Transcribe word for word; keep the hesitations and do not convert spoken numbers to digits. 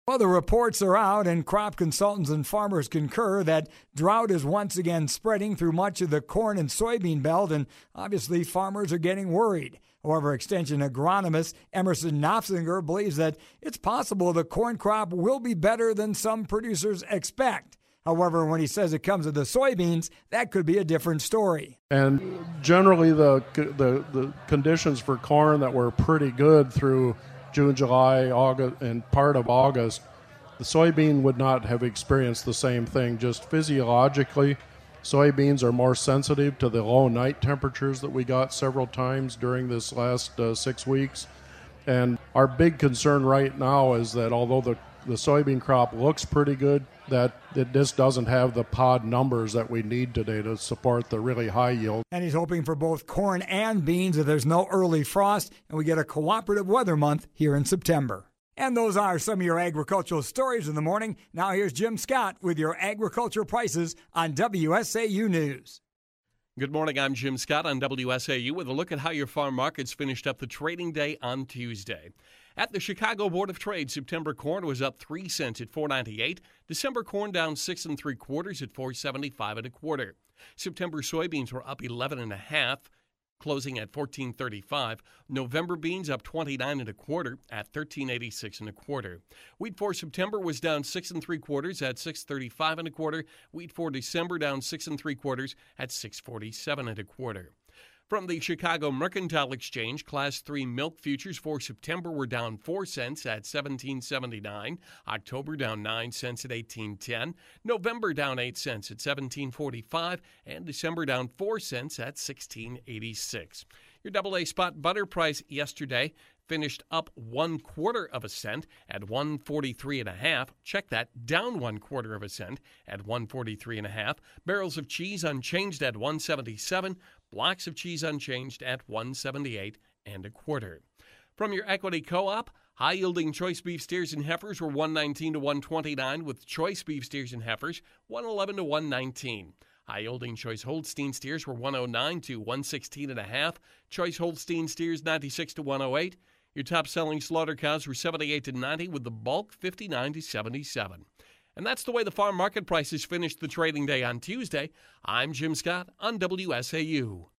Well, the reports are out, and crop consultants and farmers concur that drought is once again spreading through much of the corn and soybean belt, and obviously farmers are getting worried. However, Extension agronomist Emerson Knopfinger believes that it's possible the corn crop will be better than some producers expect. However, when he says it comes to the soybeans, that could be a different story. And generally, the the, the conditions for corn that were pretty good through June, July, August, and part of August, the soybean would not have experienced the same thing. Just physiologically, soybeans are more sensitive to the low night temperatures that we got several times during this last uh, six weeks. And our big concern right now is that although the, the soybean crop looks pretty good, that it just doesn't have the pod numbers that we need today to support the really high yield. And he's hoping for both corn and beans that there's no early frost and we get a cooperative weather month here in September. And those are some of your agricultural stories in the morning. Now here's Jim Scott with your agriculture prices on W S A U News. Good morning, I'm Jim Scott on W S A U with a look at how your farm markets finished up the trading day on Tuesday. At the Chicago Board of Trade, September corn was up three cents at four ninety-eight. December corn down six and three quarters at four seventy-five and a quarter. September soybeans were up eleven and a half, closing at fourteen thirty-five. November beans up twenty-nine and a quarter at thirteen eighty-six and a quarter. Wheat for September was down six and three quarters at six thirty-five and a quarter. Wheat for December down six and three quarters at six forty-seven and a quarter. From the Chicago Mercantile Exchange, Class three milk futures for September were down four cents at seventeen seventy-nine. October down nine cents at eighteen ten. November down eight cents at seventeen forty-five. And December down four cents at sixteen eighty-six. Your double A spot butter price yesterday finished up one quarter of a cent at one forty-three and a half. Check that, down one quarter of a cent at one forty-three and a half. Barrels of cheese unchanged at one seventy-seven. Blocks of cheese unchanged at one seventy-eight and a quarter. From your equity co-op, high-yielding choice beef steers and heifers were one nineteen to one twenty-nine, with choice beef steers and heifers one eleven to one nineteen. High-yielding choice Holstein steers were one oh nine to one sixteen and a half. Choice Holstein steers ninety-six to one oh eight. Your top-selling slaughter cows were seventy-eight to ninety, with the bulk fifty-nine to seventy-seven. And that's the way the farm market prices finished the trading day on Tuesday. I'm Jim Scott on W S A U.